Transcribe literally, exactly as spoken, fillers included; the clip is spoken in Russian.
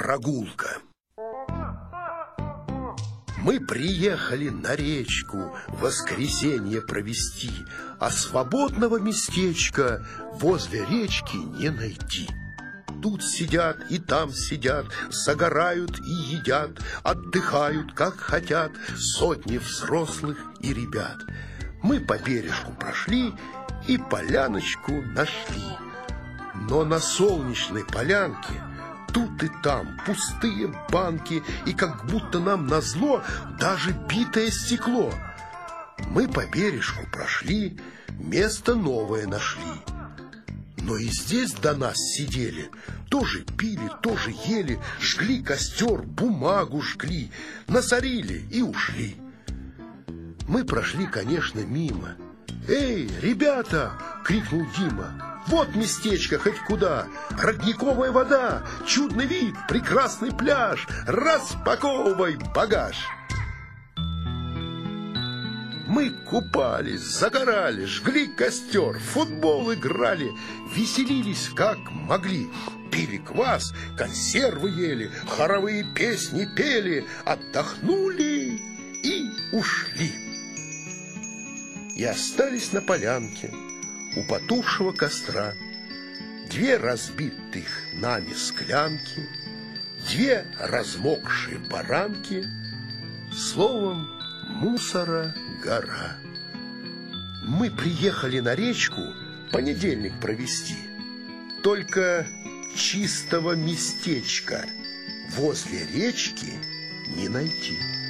прогулка. Мы приехали на речку воскресенье провести, а свободного местечка возле речки не найти. Тут сидят и там сидят, загорают и едят, отдыхают, как хотят, сотни взрослых и ребят. Мы по бережку прошли и поляночку нашли. Но на солнечной полянке тут и там пустые банки, и как будто нам назло даже битое стекло. Мы по бережку прошли, место новое нашли. Но и здесь до нас сидели, тоже пили, тоже ели, жгли костер, бумагу жгли, насорили и ушли. Мы прошли, конечно, мимо. «Эй, ребята!» — крикнул Дима. «Вот местечко, хоть куда! Родниковая вода, чудный вид, прекрасный пляж! Распаковывай багаж!» Мы купались, загорали, жгли костер, в футбол играли, веселились как могли, пили квас, консервы ели, хоровые песни пели, отдохнули и ушли. И остались на полянке у потухшего костра две разбитых нами склянки, две размокшие баранки, словом, мусора гора. Мы приехали на речку понедельник провести, только чистого местечка возле речки не найти.